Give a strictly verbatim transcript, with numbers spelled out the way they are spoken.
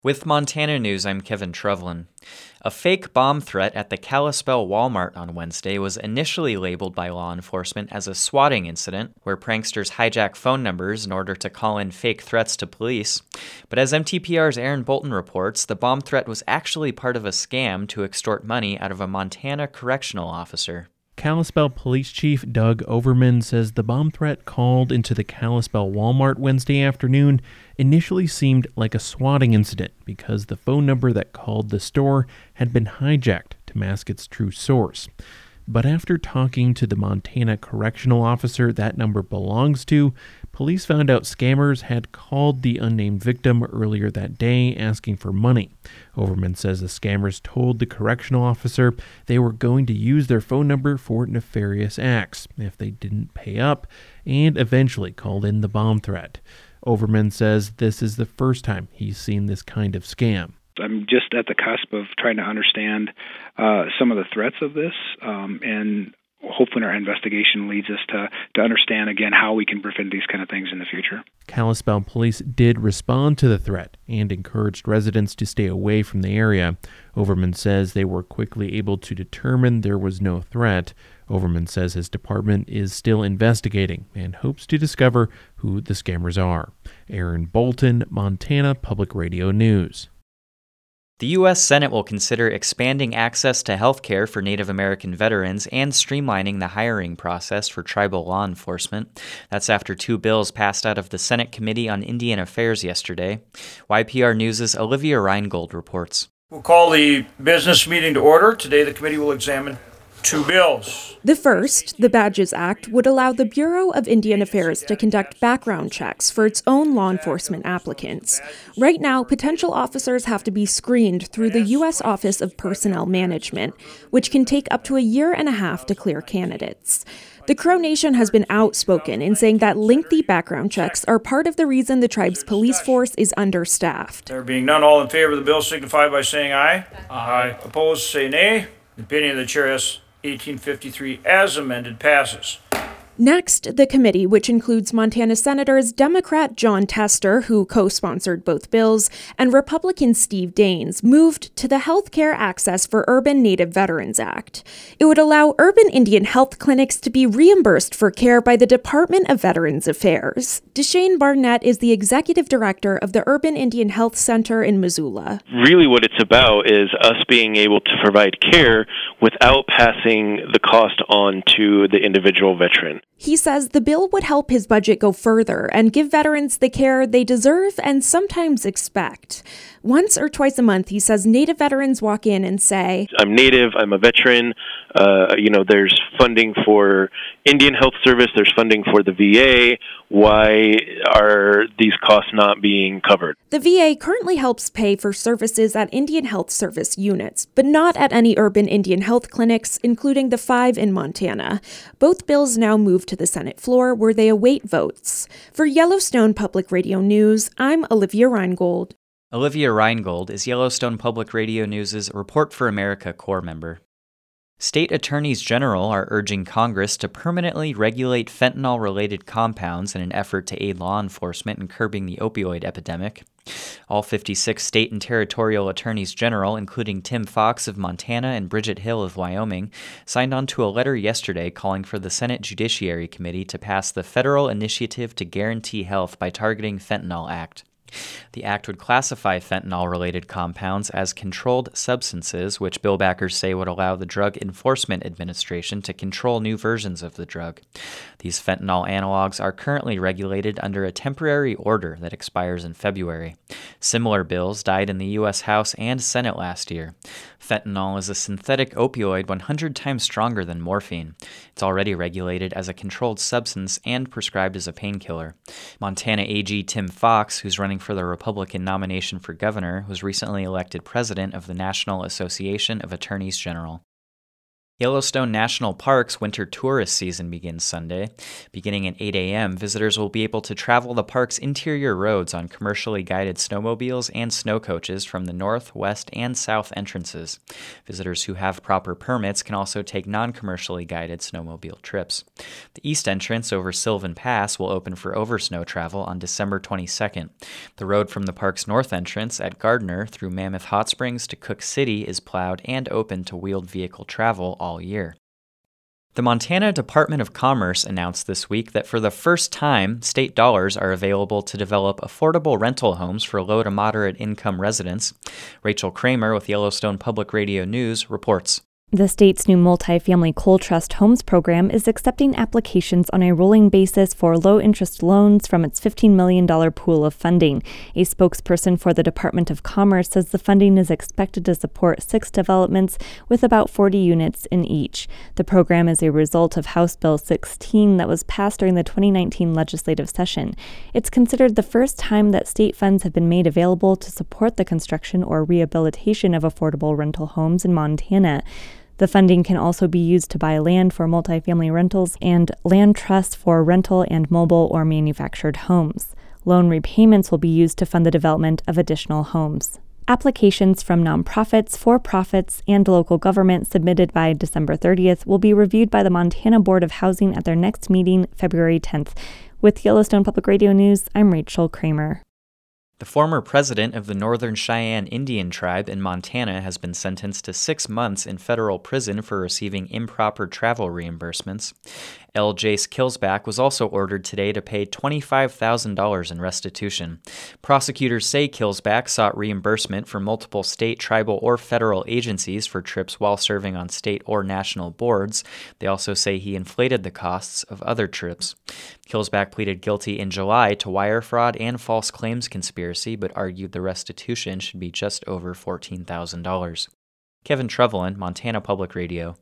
With Montana News, I'm Kevin Trevlin. A fake bomb threat at the Kalispell Walmart on Wednesday was initially labeled by law enforcement as a swatting incident, where pranksters hijack phone numbers in order to call in fake threats to police. But as M T P R's Aaron Bolton reports, the bomb threat was actually part of a scam to extort money out of a Montana correctional officer. Kalispell Police Chief Doug Overman says the bomb threat called into the Kalispell Walmart Wednesday afternoon initially seemed like a swatting incident because the phone number that called the store had been hijacked to mask its true source. But after talking to the Montana correctional officer that number belongs to, police found out scammers had called the unnamed victim earlier that day asking for money. Overman says the scammers told the correctional officer they were going to use their phone number for nefarious acts if they didn't pay up, and eventually called in the bomb threat. Overman says this is the first time he's seen this kind of scam. I'm just at the cusp of trying to understand uh, some of the threats of this, um, and hopefully our investigation leads us to, to understand, again, how we can prevent these kind of things in the future. Kalispell police did respond to the threat and encouraged residents to stay away from the area. Overman says they were quickly able to determine there was no threat. Overman says his department is still investigating and hopes to discover who the scammers are. Aaron Bolton, Montana Public Radio News. The U S Senate will consider expanding access to health care for Native American veterans and streamlining the hiring process for tribal law enforcement. That's after two bills passed out of the Senate Committee on Indian Affairs yesterday. Y P R News' Olivia Reingold reports. We'll call the business meeting to order. Today the committee will examine two bills. The first, the Badges Act, would allow the Bureau of Indian Affairs to conduct background checks for its own law enforcement applicants. Right now, potential officers have to be screened through the U S Office of Personnel Management, which can take up to a year and a half to clear candidates. The Crow Nation has been outspoken in saying that lengthy background checks are part of the reason the tribe's police force is understaffed. There being none, all in favor of the bill signify by saying aye. Aye. Opposed, say nay. The opinion of the chair is eighteen fifty-three as amended passes. Next, the committee, which includes Montana Senators Democrat Jon Tester, who co-sponsored both bills, and Republican Steve Daines, moved to the Health Care Access for Urban Native Veterans Act. It would allow urban Indian health clinics to be reimbursed for care by the Department of Veterans Affairs. Deshane Barnett is the executive director of the Urban Indian Health Center in Missoula. Really what it's about is us being able to provide care without passing the cost on to the individual veteran. He says the bill would help his budget go further and give veterans the care they deserve and sometimes expect. Once or twice a month, he says Native veterans walk in and say, I'm Native, I'm a veteran, uh, you know, there's funding for Indian Health Service, there's funding for the V A, why are these costs not being covered? The V A currently helps pay for services at Indian Health Service units, but not at any urban Indian health clinics, including the five in Montana. Both bills now move to the Senate floor, where they await votes. For Yellowstone Public Radio News, I'm Olivia Reingold. Olivia Reingold is Yellowstone Public Radio News' Report for America Corps member. State attorneys general are urging Congress to permanently regulate fentanyl-related compounds in an effort to aid law enforcement in curbing the opioid epidemic. All fifty-six state and territorial attorneys general, including Tim Fox of Montana and Bridget Hill of Wyoming, signed on to a letter yesterday calling for the Senate Judiciary Committee to pass the Federal Initiative to Guarantee Health by Targeting Fentanyl Act. The act would classify fentanyl-related compounds as controlled substances, which bill backers say would allow the Drug Enforcement Administration to control new versions of the drug. These fentanyl analogs are currently regulated under a temporary order that expires in February. Similar bills died in the U S House and Senate last year. Fentanyl is a synthetic opioid one hundred times stronger than morphine. It's already regulated as a controlled substance and prescribed as a painkiller. Montana A G Tim Fox, who's running for the Republican nomination for governor, was recently elected president of the National Association of Attorneys General. Yellowstone National Park's winter tourist season begins Sunday. Beginning at eight a.m., visitors will be able to travel the park's interior roads on commercially guided snowmobiles and snow coaches from the north, west, and south entrances. Visitors who have proper permits can also take non-commercially guided snowmobile trips. The east entrance over Sylvan Pass will open for oversnow travel on December twenty-second. The road from the park's north entrance at Gardner through Mammoth Hot Springs to Cook City is plowed and open to wheeled vehicle travel all year. The Montana Department of Commerce announced this week that for the first time, state dollars are available to develop affordable rental homes for low to moderate income residents. Rachel Kramer with Yellowstone Public Radio News reports. The state's new multifamily Coal Trust Homes program is accepting applications on a rolling basis for low-interest loans from its fifteen million dollars pool of funding. A spokesperson for the Department of Commerce says the funding is expected to support six developments with about forty units in each. The program is a result of House Bill sixteen that was passed during the twenty nineteen legislative session. It's considered the first time that state funds have been made available to support the construction or rehabilitation of affordable rental homes in Montana. The funding can also be used to buy land for multifamily rentals and land trusts for rental and mobile or manufactured homes. Loan repayments will be used to fund the development of additional homes. Applications from nonprofits, for-profits, and local government submitted by December thirtieth will be reviewed by the Montana Board of Housing at their next meeting, February tenth. With Yellowstone Public Radio News, I'm Rachel Kramer. The former president of the Northern Cheyenne Indian Tribe in Montana has been sentenced to six months in federal prison for receiving improper travel reimbursements. L. Jace Kilsback was also ordered today to pay twenty-five thousand dollars in restitution. Prosecutors say Kilsback sought reimbursement from multiple state, tribal, or federal agencies for trips while serving on state or national boards. They also say he inflated the costs of other trips. Kilsback pleaded guilty in July to wire fraud and false claims conspiracy, but argued the restitution should be just over fourteen thousand dollars. Kevin Trevelyan, Montana Public Radio.